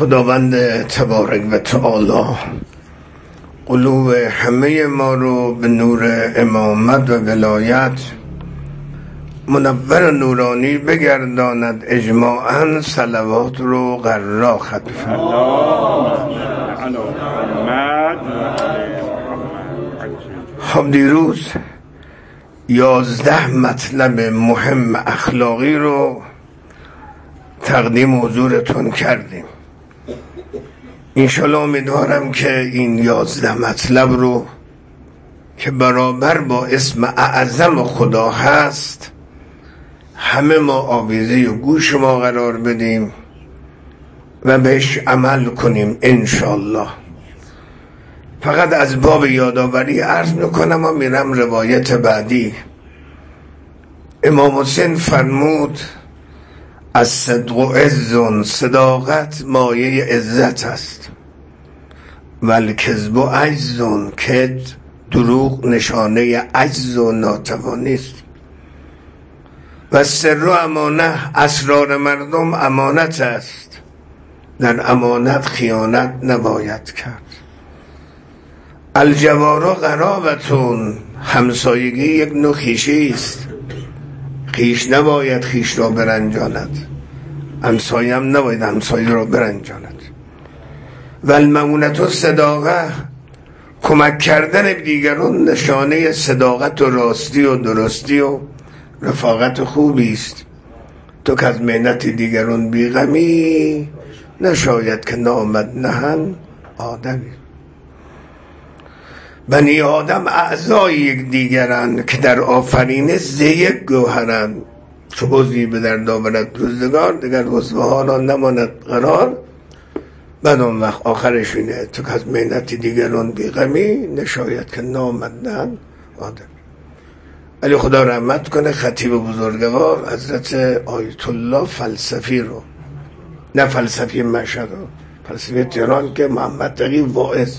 خداوند تبارک و تعالی قلوب همه ما رو به نور امامت و ولایت منور نورانی بگرداند. اجماعاً صلوات رو قرار ختم فرمایید. دیروز 11 مطلب مهم اخلاقی رو تقدیم حضورتون کردیم. انشالله امیدوارم که این 11 مطلب رو که برابر با اسم اعظم خدا هست همه ما آویزه و گوش ما قرار بدیم و بهش عمل کنیم انشالله. فقط از باب یادآوری عرض میکنم و میرم روایت بعدی. امام حسین فرمود از صدق و عز، صداقت مایه عزت است، والکذب عجز، کذب دروغ نشانه عجز و ناتوانی است. و سر و امانه، اسرار مردم امانت است، در امانت خیانت نباید کرد. الجوار قرابتون، همسایگی یک نوع خویشی است، خویش نباید خویش را برنجاند، همسایه هم نباید همسایه را برنجاند. و المعونت صداقه، کمک کردن دیگران نشانه صداقت و راستی و درستی و رفاقت خوبی است. تو که از محنت دیگران بیغمی، نشاید که نامد نهن آدمی. بنی آدم اعضای یک دیگرند که در آفرینش ز یک گوهرند. چو عضوی به درد آورد روزگار، دیگر عضوها را نماند قرار. بعد اون وقت آخرش اینه تو که از محنت دیگران بیغمی، نشاید که نامدن آدم. علی خدا رحمت کنه خطیب بزرگوار حضرت آیت الله فلسفی رو، نه فلسفی مشهد رو، فلسفی تهران که محمد تقی واعظ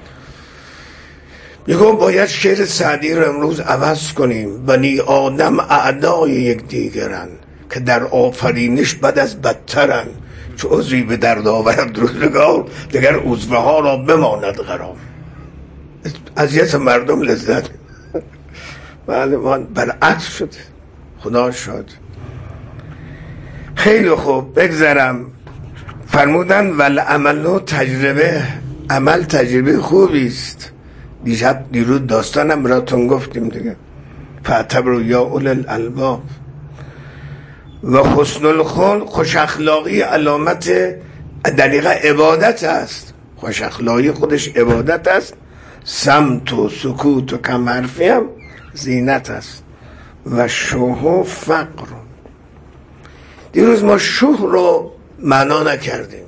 میگم باید شعر سعدی رو امروز عوض کنیم. بنی آدم اعدای یک دیگرن که در آفرینش بد از بدترن. چو عضوی به درد آورد روزگار، دیگر عضوها را بماند قرار. اذیت مردم لذت بله من برعکس شده. خدا شد. خیلی خوب بگذرم. فرمودن والعمل تجربه، عمل تجربه خوبی است. دیروز داستانم براتون گفتیم دیگه. فاعتبروا یا اولی الالباب. و حسن الخلق، خوش اخلاقی علامت دقیقه عبادت است. خوش اخلاقی خودش عبادت است. صمت و سکوت و کم حرفی هم زینت است. و شح فقر. دیروز ما شح رو معنا نکردیم.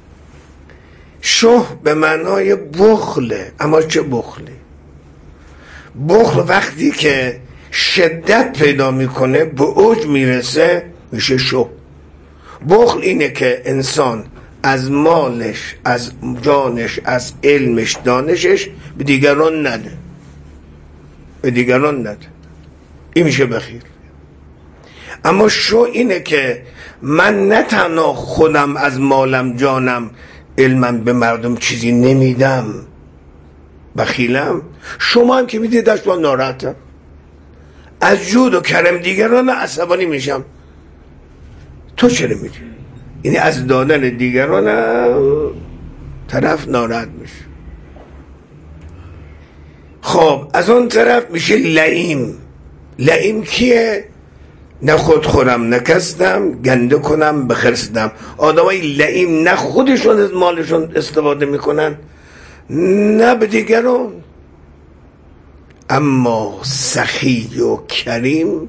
شح به معنای بخله. اما چه بخلی؟ بخل وقتی که شدت پیدا میکنه به اوج میرسه میشه شح. بخل اینه که انسان از مالش، از جانش، از علمش، دانشش به دیگران نده. به دیگران نده. این میشه بخیل. اما شح اینه که من نه تنها خودم از مالم، جانم، علمم به مردم چیزی نمیدم، بخیلم. شما هم که میدید داشت ناراحتم از جود و کرم دیگران، عصبانی میشم. تو چرا میدی؟ یعنی از دادن دیگران طرف ناراحت میشه. خب از اون طرف میشه لئیم. لئیم کیه؟ نه خود خورم نکستم، گنده کنم بخرستم. آدمای لئیم نه خودشون از مالشون استفاده میکنن نه به دیگران. اما سخی و کریم،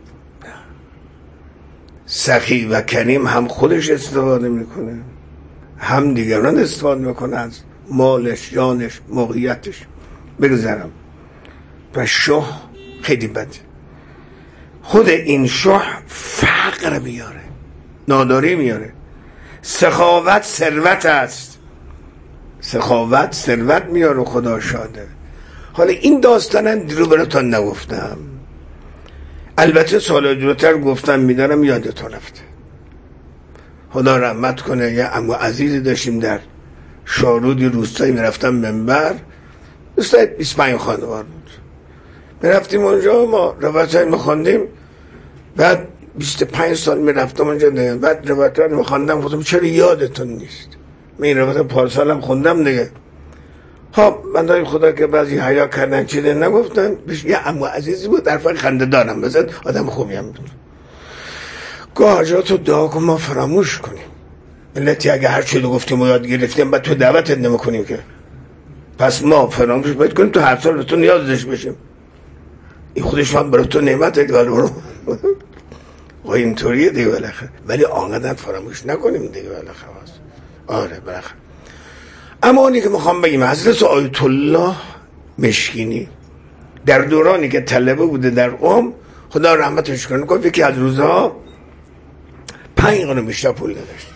سخی و کریم هم خودش استفاده میکنه هم دیگران استفاده میکنه از مالش، جانش، موقعیتش. بگذارم. و شح خیلی بده. خود این شح فقر میاره، ناداری میاره. سخاوت ثروت است. سخاوت ثروت میاره. خدا شاده. حالا این داستانم دیرو براتون نگفتم، البته سال جلوتر گفتم، میدارم یادتون رفته. خدا رحمت کنه. یه عمو عزیزی داشتیم در شارودی روستایی میرفتم منبر، روستایی 25 خانوار بود، میرفتیم اونجا ما روایت‌های میخوندیم. بعد 25 سال میرفتم اونجا دیگه. بعد روایت‌ها رو میخوندم، گفتم چرا یادتون نیست؟ من این روایت پارسالم خوندم دیگه. خب بندای خدا که بعضی حیا کردن چیزی نگفتن، بهش یه عمو عزیزی بود حرفای خنده دارم بزد، آدم خوبی هم بود. گاه حاجاتو دعا کن ما فراموش کنیم. ملتی اگه هر چیزی گفتیم و یاد گرفتیم بعد تو دعوتت نمیکنیم که، پس ما فراموش باید کنیم تو هر سال به تو نیازش بشیم. این خودش هم برای تو نعمت دیگه برو و اینطوریه دیگه بالاخره، ولی آنقدر فراموش نکنیم دیگه بالاخره. آره بالاخره. اما اونی که میخوام بگیم حضرت آیت الله مشکینی در دورانی که طلبه بوده در خدا رحمتش کنه، گفت یکی از روزها 5 قرون بیشتر پول نداشت.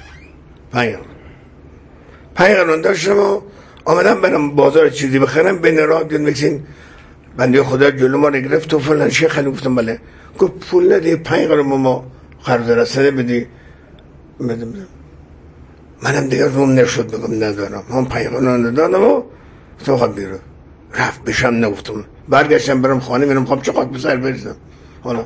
5 قرون داشتم و آمدم برم بازار چیزی بخرم، بین راه دیدم میگن بنده خدا جلو ما رو گرفت و فلان شیخ خیلی. گفتم بله. گفت پول ندی 5 قرون ما قرض رسیده بدی. منم دیگه روم نشد بگم ندارم، هم 5 قرون ندارم و تو خواهم بیرون رفت بشم نگفتم. برگشتم برم خانه، میرم خواهم چه خاک بسر بریزم. حالا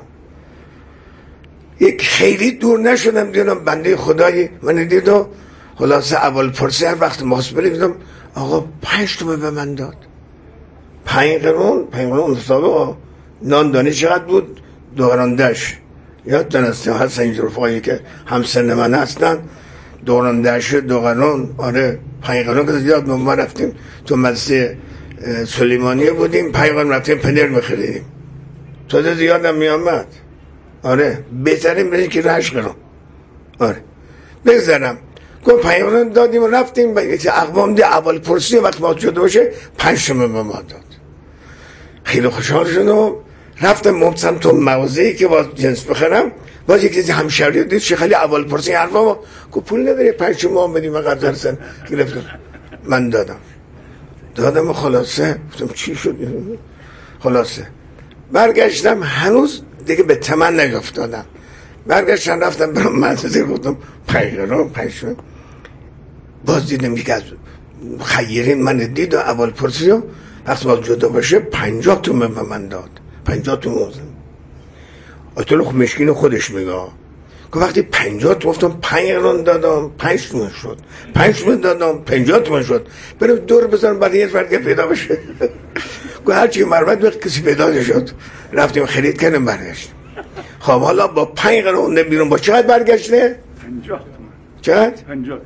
یک خیلی دور نشدم دیدم بنده خدایی من دیدم. خلاصه اول پرسه هر وقت محاسبه دیدم آقا 5 تومه به من داد. 5 قرون حسابه نان دانی چقدر بود؟ 2 قرون دش. یادتون هست هست این رفقایی که همسن من هستن 2 قرون دش 2 قرون. آره 5 قرون که زیاد ما رفتیم تو مدرسه سلیمانیه بودیم، 5 قرون رفتیم پنیر میخریدیم تازه زیادم میامد. آره بهترین برای که 8 قرون. آره بگذارم گفت 5 قرون دادیم و رفتیم اقوام دی اول پرسی وقت ما شده باشه 5 تومه به ما داد. خیلی خوشحال شدم. رفتم مبسم تو مغازه‌ای که باز جنس بخرم، باز یک همشهری دید چه خیلی اول پرسی حرفا گفت پول نداری 5 تومه بدیم قرض رسن گرفتم. من دادم و خلاصه گفتم چی شد؟ خلاصه برگشتم هنوز دیگه به تمن نیفتادم. برگشتم رفتم برام مدرسه گفتم 5 قرون 5 تومه. باز دیدم یک از خیرین من دید و اول پرسیدم وقتی باز جدا باشه 50 تومه به من داد. 50 تومه آیت الله مشکین خودش میگه که وقتی 50 تومه گفتم 5 قرون دادم 5 تومه شد، 5 تومه دادم 50 تومه شد، برم دور بزنم بعد یه فرد پیدا بشه. گفت هرچی مرمت به کسی پیدا شد. رفتیم خرید کردیم برگشتیم. خب حالا با 5 قرون بیرون با چقدر برگشته؟ 50 تومه. چقدر؟ 50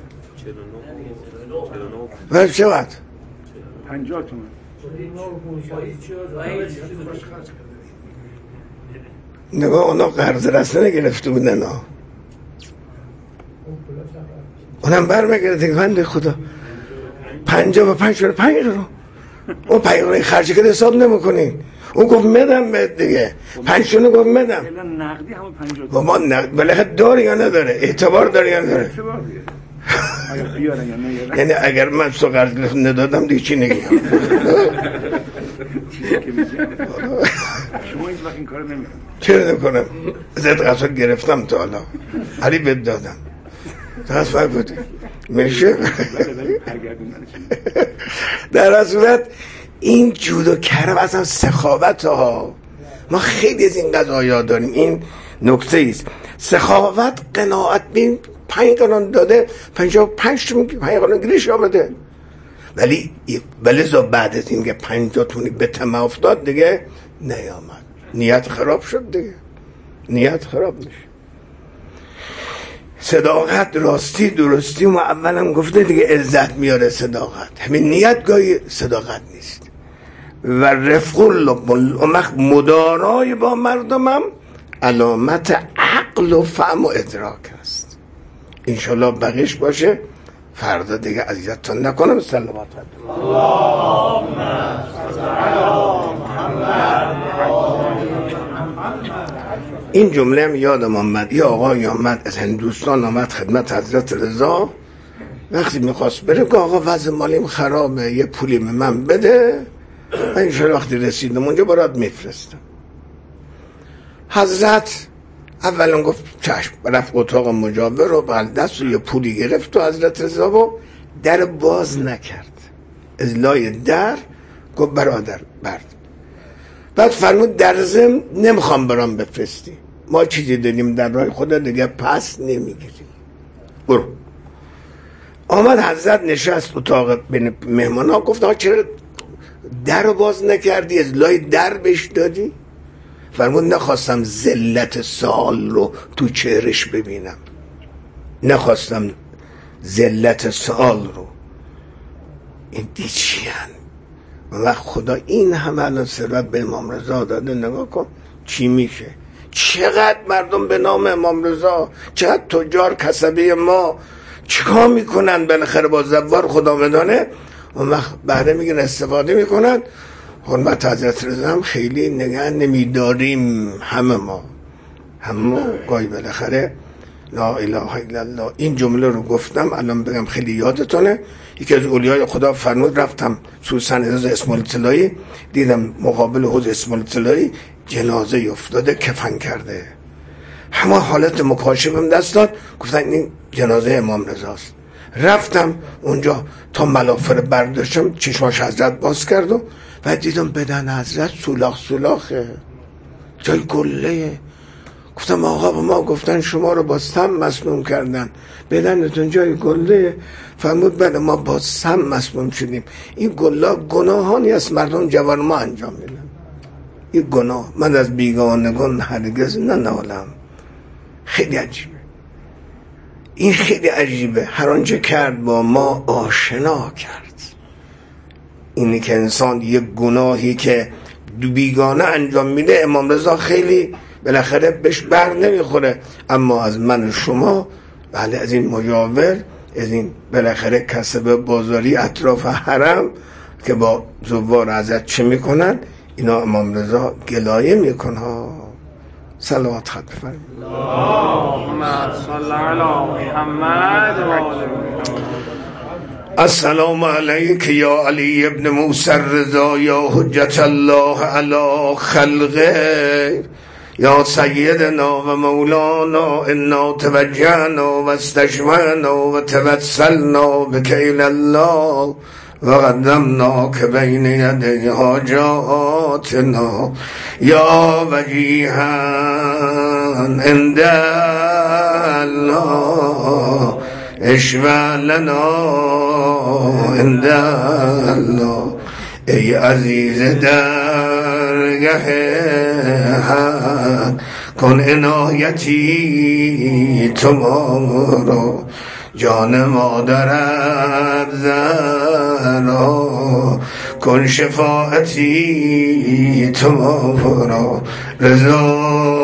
و چقدر؟ 50 تومه. نگاه اونا قرض رسنه گرفته بودن ها، اونم برمیگرده بنده خدا 55 شده 5 قرون. اون 5 قرون خرجی که حساب نمیکنین. اون گفت میدم بهت دیگه 5 تومه گفت میدم. نقدی همون 50 تومه. ما نقد بالاخره داره یا نداره؟ اعتبار داره یا نداره؟ یعنی اگر من تو قرض گرفتم ندادم دیگه چی نگیم؟ شما هیچ وقت این کارو نمی‌کنید. چرا نکنم؟ ازت قصد گرفتم تا حالا علی بهت دادم دست فرق بود میشه. در صورت این جود و کرم اصلا سخاوت ها. ما خیلی از این قضایا داریم. این نکته ایست. سخاوت قناعت بین 5 قرون داده 55 تومه 5 قرون گریش آمده. ولی بعد از این که 50 تومه به تمام افتاد دیگه نیامد. نیت خراب شد دیگه. نیت خراب میشه. صداقت راستی درستی و اولم گفته دیگه عزت میاره صداقت. همین نیت گاهی صداقت نیست. و رفق مدارای با مردمم علامت عقل و فهم و ادراک است. انشالله بقیش باشه. فردا دیگه اذیتتون نکنم. صلوات اللهم صل علی محمد. این جمله هم یادم آمد. یه آقای آمد از هندوستان آمد خدمت حضرت رضا. وقتی میخواست بره که آقا وضع مالیم خرابه یه پولی به من بده، من انشالله وقتی رسیدم اونجا برات میفرستم. حضرت اولا گفت چشم. رفت اتاق مجاور رو بر دست و یه پولی گرفت و حضرت رضا و در باز نکرد، از لای در گفت برادر برد. بعد فرمود در ضمن نمیخوام برام بفرستی، ما چیزی داریم در راه خدا دیگه پس نمیگیریم، برو. آمد حضرت نشست اتاق بین مهمان ها، گفت چرا در رو باز نکردی، از لای در بهش دادی؟ فرمود نخواستم ذلت سال رو تو چهرش ببینم، نخواستم ذلت سال رو. این دی چی هن؟ و خدا این همه الان ثروت به امام رضا داده، نگاه کن چی میشه، چقدر مردم به نام امام رضا، چقدر تجار کسبه ما چیکار میکنن بالاخره با زبار خدا مدانه، اون وقت بهره میگن استفاده میکنن. حرمت حضرت رضا هم خیلی نگه نمیداریم همه ما گاهی بالاخره لا اله الا الله. این جمله رو گفتم الان بگم خیلی یادتونه، یکی از اولیای خدا فرمود رفتم سوسن حوض اسماعیل طلایی، دیدم مقابل حوض اسماعیل طلایی جنازه افتاده کفن کرده، همه حالت مکاشفم دست داد، گفتن این جنازه امام رضاست. رفتم اونجا تا ملافر برداشتم، چشماش حضرت باز کرد و بعد دیدم بدن حضرت سولاخه، جای گله. گفتم آقا به ما گفتن شما رو با سم مسموم کردن، بدنتون جای گله. فرمود بله ما با سم مسموم شدیم، این گله گناهانی است مردم جوان ما انجام میدن، این گناه من از بیگانگان هرگز ننالم. خیلی عجیبه، این خیلی عجیبه، هر آنچه کرد با ما آشنا کرد. اینی که انسان یک گناهی که بیگانه انجام میده امام رضا خیلی بالاخره بهش بر نمیخوره، اما از من و شما بله از این مجاور، از این بالاخره کسب بازاری اطراف حرم که با زوار حضرت چه میکنن، اینا امام رضا گلایه میکنه. صلوات خط بفرمایید. اللهم صل علی محمد و آل محمد. السلام علیک یا علی ابن موسی الرضا یا حجت الله علی خلقه یا سیدنا و مولانا انا توجهنا و استشفعنا و توسلنا بک الی الله و قدمناک بین یدی حاجاتنا یا وجیها عند الله اشفع لنا عند الله. ای عزیز درگه حق کن عنایتی تو ما را، جان مادرت زهرا کن شفاعتی تو ما را. رضا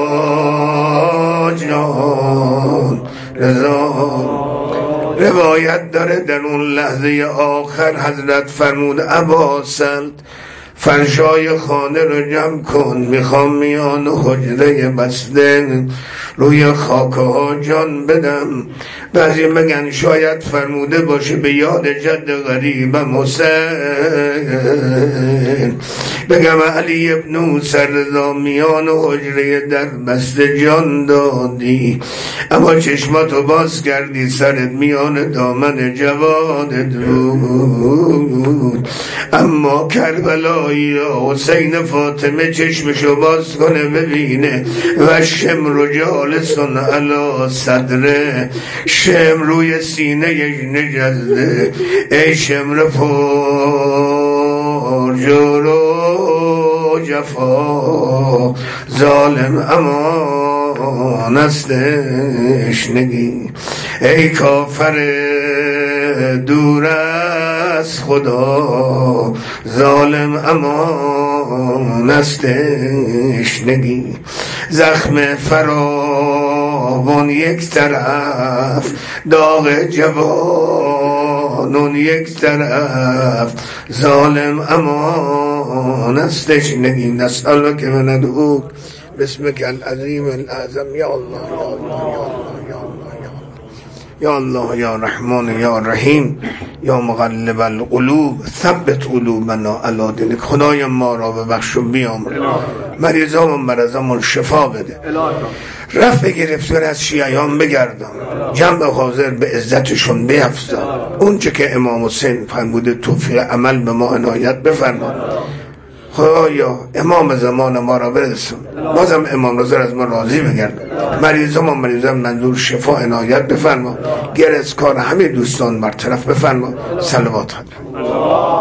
جان رضا. روایت داره در اون لحظه آخر حضرت فرمود ابا سلط فرشای خانه رو جمع کن، میخوام میان حجره بسته روی خاکه ها جان بدم. بعضی مگن شاید فرموده باشه به یاد جد غریبم حسین. بگم علی ابن موسی الرضا میان حجره در بسته جان دادی، اما چشماتو باز کردی سرت میان دامن جوادت بود. اما کربلایی حسین فاطمه چشمشو باز کنه ببینه و شمر جالسون علی صدره، شمر روی سینه نجزده. ای شمر پر جورو جفا ظالم امان است تشنگی. ای کافر دور از خدا ظالم امان است تشنگی. زخم فراوان یک طرف، داغ جوانون یک طرف، ظالم امان است تشنگی. نسألک و ندعوک باسمک العظیم الاعظم یا الله یا الله یا الله یا الله یا الله یا رحمان یا رحیم یا مقلب القلوب ثبت قلوبنا علی دینک. خدای ما را ببخش و بیامرز، مریضان و مرضامون شفا بده، رفع گرفتار از شیعیان بگردان، جمع حاضر به عزتشون بیفزا. اون چه که امام حسین فرموده توفیق عمل به ما عنایت بفرما. خدایا امام زمان ما را برسون، بازم امام رضا از ما راضی بگرد، مریضان و مریضان منظور شفا عنایت بفرما، گرسکار همه دوستان برطرف بفرما. صلوات